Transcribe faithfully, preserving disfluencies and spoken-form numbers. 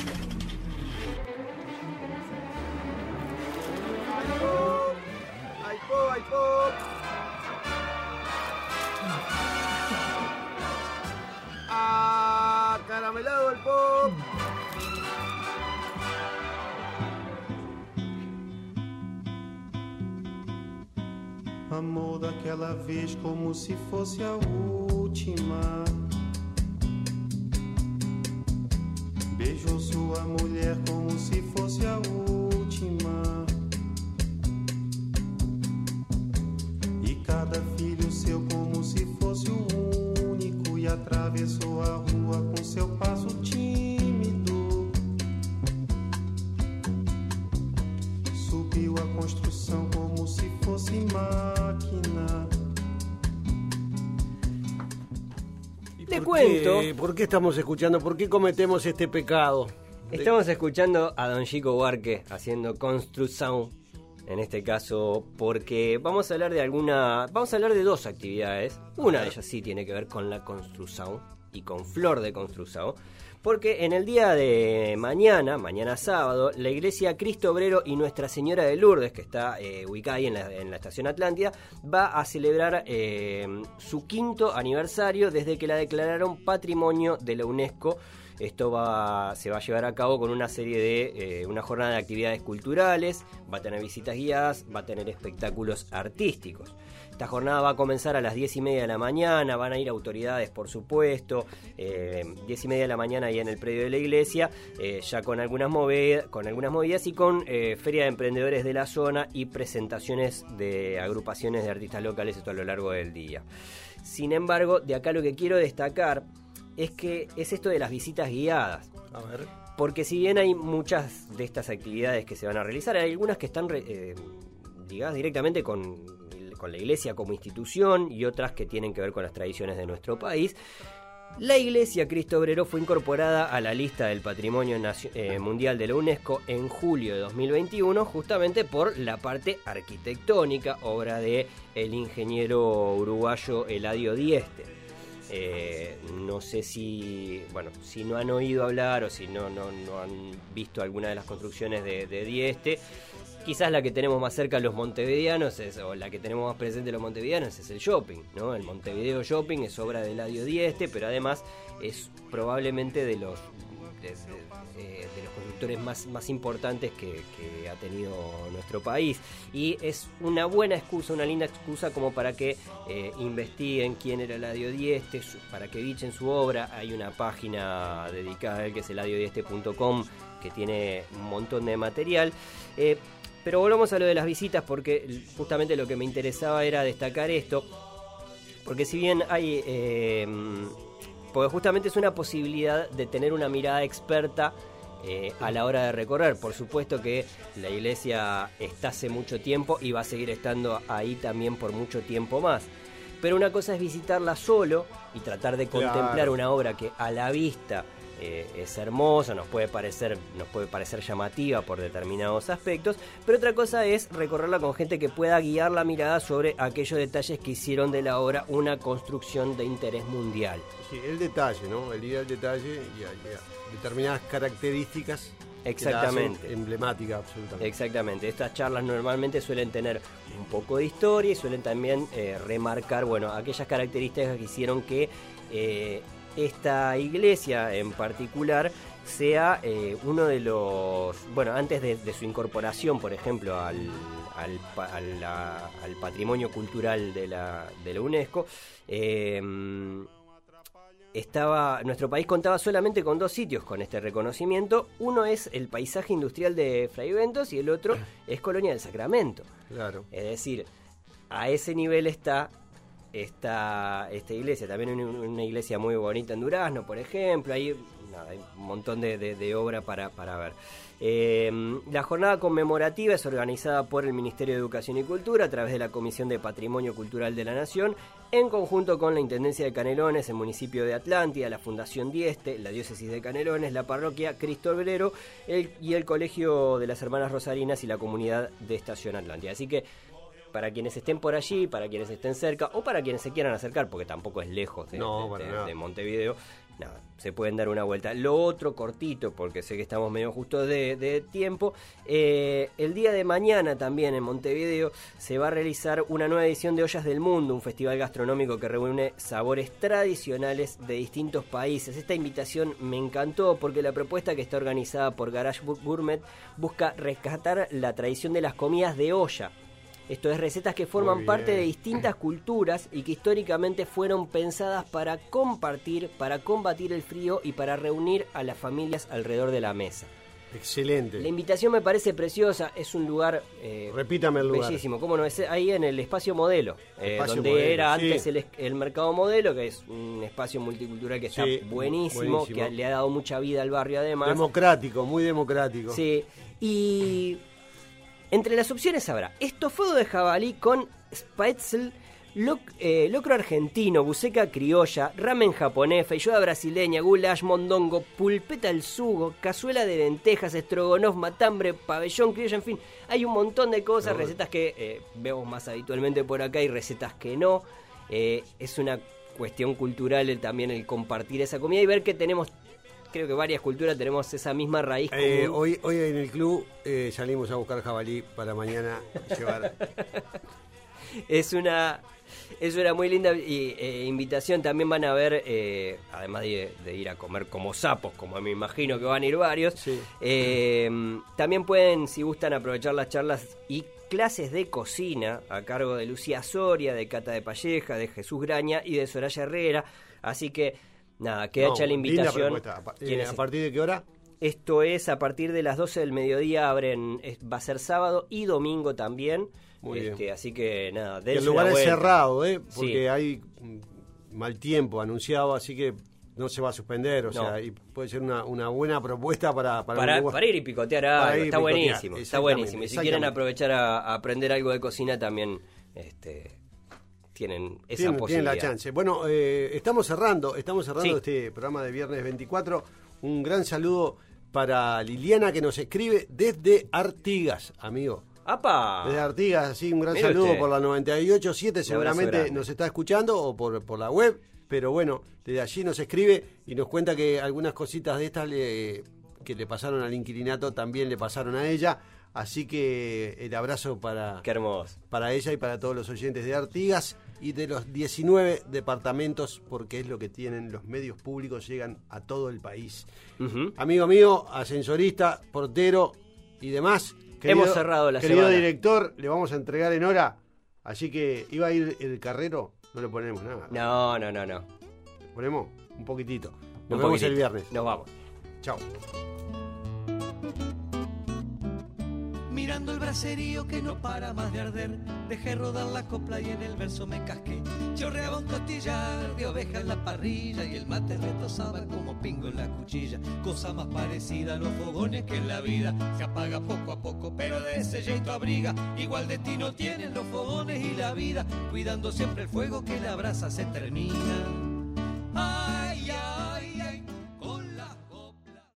¡Ay, pop! ¡Ay, pop! ¡Ah! ¡Caramelado el pop! Amor daquela vez como se fosse a última. Beijou sua mulher como se fosse a última. E cada filho seu como se fosse o único. E atravessou a rua com seu passo tímido. Subiu a construção como se fosse máquina. Te ¿Por cuento. qué, ¿Por qué estamos escuchando? ¿Por qué cometemos este pecado? Estamos escuchando a Don Chico Buarque haciendo Construção, en este caso, porque vamos a hablar de alguna, vamos a hablar de dos actividades. Una de ellas sí tiene que ver con la construção y con Flor de Construção, porque en el día de mañana, mañana sábado, la iglesia Cristo Obrero y Nuestra Señora de Lourdes, que está eh, ubicada ahí en la, en la estación Atlántida, va a celebrar eh, su quinto aniversario desde que la declararon Patrimonio de la UNESCO. Esto va, se va a llevar a cabo con una serie de, eh, una jornada de actividades culturales, va a tener visitas guiadas, va a tener espectáculos artísticos. Esta jornada va a comenzar a las diez y media de la mañana, van a ir autoridades, por supuesto, eh, diez y media de la mañana ahí en el predio de la iglesia, eh, ya con algunas, movidas, con algunas movidas y con eh, feria de emprendedores de la zona y presentaciones de agrupaciones de artistas locales, esto a lo largo del día. Sin embargo, de acá lo que quiero destacar es que es esto de las visitas guiadas. A ver. Porque si bien hay muchas de estas actividades que se van a realizar, hay algunas que están eh, ligadas directamente con, con la iglesia como institución y otras que tienen que ver con las tradiciones de nuestro país. La iglesia Cristo Obrero fue incorporada a la lista del Patrimonio Nacio- eh, Mundial de la UNESCO en julio de dos mil veintiuno, justamente por la parte arquitectónica, obra de el ingeniero uruguayo Eladio Dieste. Eh, no sé si, bueno, si no han oído hablar o si no, no, no han visto alguna de las construcciones de, de Dieste, quizás la que tenemos más cerca los montevideanos es, o la que tenemos más presente los montevideanos es el shopping, ¿no? El Montevideo Shopping es obra de Eladio Dieste, pero además es probablemente de los de, de, de, de los constructores más, más importantes que, que ha tenido nuestro país, y es una buena excusa, una linda excusa como para que eh, investiguen quién era Eladio Dieste, su, para que bichen su obra. Hay una página dedicada a él que es eladio dieste punto com que tiene un montón de material. eh, Pero volvamos a lo de las visitas, porque justamente lo que me interesaba era destacar esto, porque si bien hay, eh, porque justamente es una posibilidad de tener una mirada experta eh, a la hora de recorrer. Por supuesto que la iglesia está hace mucho tiempo y va a seguir estando ahí también por mucho tiempo más. Pero una cosa es visitarla solo y tratar de Claro. contemplar una obra que a la vista Eh, es hermosa, nos puede parecer, nos puede parecer llamativa por determinados aspectos, pero otra cosa es recorrerla con gente que pueda guiar la mirada sobre aquellos detalles que hicieron de la obra una construcción de interés mundial. Sí, el detalle, ¿no? El ir al detalle y a, y a determinadas características. Exactamente. Que la hacen emblemática, absolutamente. Exactamente. Estas charlas normalmente suelen tener un poco de historia y suelen también eh, remarcar, bueno, aquellas características que hicieron que eh, esta iglesia en particular sea eh, uno de los, bueno, antes de, de su incorporación, por ejemplo, al, al, al, la, al patrimonio cultural de la, de la UNESCO, eh, estaba, nuestro país contaba solamente con dos sitios con este reconocimiento. Uno es el paisaje industrial de Fraiventos y el otro es Colonia del Sacramento. Claro. Es decir, a ese nivel está esta, esta iglesia. También una, una iglesia muy bonita en Durazno, por ejemplo. Hay, nada, hay un montón de, de, de obra para, para ver. Eh, la jornada conmemorativa es organizada por el Ministerio de Educación y Cultura a través de la Comisión de Patrimonio Cultural de la Nación, en conjunto con la Intendencia de Canelones, el municipio de Atlántida, la Fundación Dieste, la Diócesis de Canelones, la Parroquia Cristo Obrero el, y el Colegio de las Hermanas Rosarinas y la comunidad de Estación Atlántida. Así que para quienes estén por allí, para quienes estén cerca o para quienes se quieran acercar, porque tampoco es lejos de, no, de, bueno, de, no. de Montevideo, nada, se pueden dar una vuelta. Lo otro cortito, porque sé que estamos medio justos de, de tiempo, eh, el día de mañana también en Montevideo se va a realizar una nueva edición de Ollas del Mundo, un festival gastronómico que reúne sabores tradicionales de distintos países. Esta invitación me encantó porque la propuesta, que está organizada por Garage Gourmet, busca rescatar la tradición de las comidas de olla. Esto es, recetas que forman parte de distintas culturas y que históricamente fueron pensadas para compartir, para combatir el frío y para reunir a las familias alrededor de la mesa. Excelente. La invitación me parece preciosa, es un lugar eh, Repítame el lugar. Bellísimo, cómo no, es ahí en el Espacio Modelo, eh, Espacio donde Modelo, era sí. antes el, el Mercado Modelo, que es un espacio multicultural que está Sí, buenísimo, buenísimo. que le ha dado mucha vida al barrio además. Democrático, muy democrático. Sí, y entre las opciones habrá estofado de jabalí con spätzle, loc, eh, locro argentino, buceca criolla, ramen japonés, feijoada brasileña, goulash, mondongo, pulpeta al sugo, cazuela de lentejas, estrogonoff, matambre, pabellón criollo, en fin, hay un montón de cosas, Pero, recetas que eh, vemos más habitualmente por acá y recetas que no. Eh, es una cuestión cultural el, también el compartir esa comida y ver que tenemos... Creo que varias culturas tenemos esa misma raíz común. Eh, hoy, hoy en el club eh, salimos a buscar jabalí para mañana llevar. Es una es una muy linda y, eh, invitación. También van a ver, eh, además de, de ir a comer como sapos, como me imagino que van a ir varios, Sí. eh, también pueden, si gustan, aprovechar las charlas y clases de cocina a cargo de Lucía Soria, de Cata de Palleja, de Jesús Graña y de Soraya Herrera. Así que, nada, queda No, hecha la linda invitación. propuesta. ¿A pa- eh, ¿Quiénes ¿A partir de qué hora? Esto es a partir de las doce del mediodía, abren, es- va a ser sábado y domingo también. Muy este, bien. Así que nada, El dense lugar una es vuelta. cerrado, ¿eh? Porque Sí. hay mm, mal tiempo anunciado, así que no se va a suspender. O No. sea, y puede ser una, una buena propuesta para... Para, Para, un lugar- para ir y picotear Para algo, ir y está picotear, buenísimo, está exactamente, buenísimo. Y si quieren exactamente. aprovechar a, a aprender algo de cocina también este, tienen esa Tienen, tienen posibilidad. la chance. Bueno, eh, estamos cerrando, estamos cerrando Sí. este programa de viernes veinticuatro. Un gran saludo para Liliana, que nos escribe desde Artigas, amigo. ¡Apa! Desde Artigas, así un gran Mire saludo usted. por la noventa y ocho punto siete, Un abrazo seguramente grande. nos está escuchando o por, por la web, pero bueno, desde allí nos escribe y nos cuenta que algunas cositas de estas le, que le pasaron al inquilinato también le pasaron a ella, así que el abrazo para, Qué hermoso. para ella y para todos los oyentes de Artigas y de los diecinueve departamentos, porque es lo que tienen los medios públicos, llegan a todo el país. Ujú. Amigo mío, ascensorista, portero y demás. Hemos cerrado la querido semana. director, le vamos a entregar en hora. Así que iba a ir el carrero, no le ponemos nada. No, no, no, no. Le ponemos un poquitito. Nos Un vemos poquitito. el viernes. Nos vamos. Chao. Mirando el braserío que no para más de arder, dejé rodar la copla y en el verso me casqué. Chorreaba un costillar de oveja en la parrilla y el mate retosaba como pingo en la cuchilla. Cosa más parecida a los fogones que en la vida se apaga poco a poco, pero de ese jeito abriga. Igual de ti no tienen los fogones y la vida, cuidando siempre el fuego que la brasa se termina.